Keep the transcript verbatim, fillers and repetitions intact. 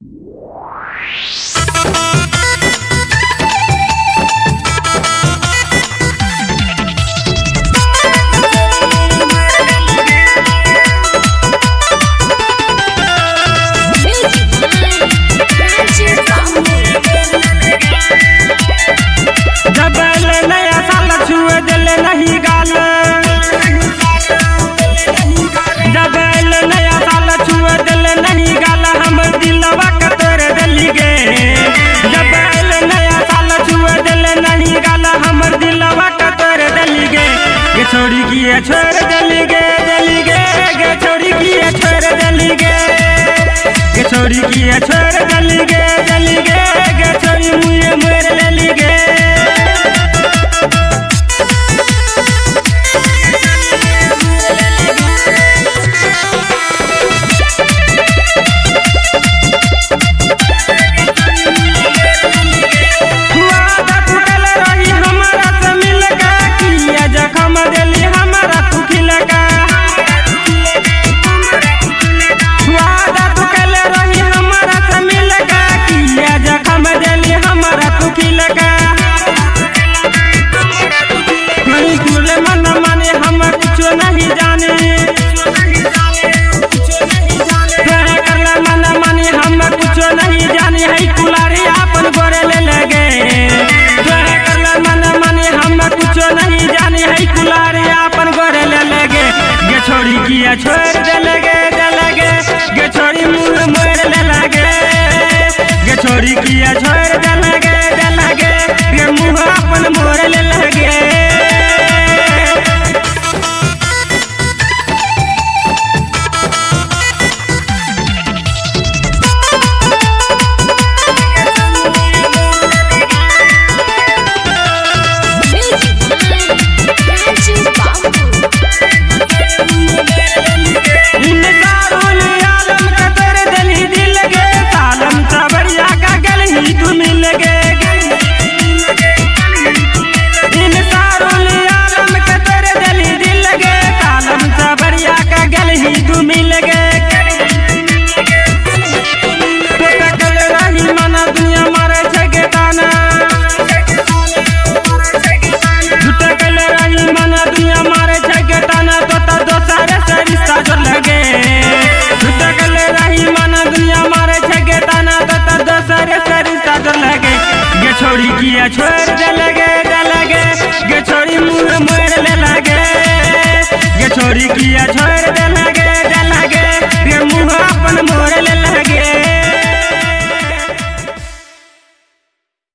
छोड़ी किए छोड़ दली गे दली गे गे छोड़ी किए छोड़ दली गे गे छोड़ी किए छोड़ दली गे दली गे गे छोड़ी मुझे मर दली गे नहीं जाने मन मानी हम कुछ नहीं जाने है कुलारी अपन गोरे ले लगे मन मानी हम कुछ नहीं जाने है कुलारी अपन गोरे ले लगे गे छोड़ी किया छोड़ दे लगे दे लगे गे छोड़ी मुँह मोर ले लगे गे छोड़ी किया छोड़ दे लगे दे लगे गे मुँह अपन मोर ले लगे छोड़ी किया छोड़ दे लगे दे लगे गे छोड़ी मुँह मोर ले लगे गे छोड़ी किया छोड़ दे लगे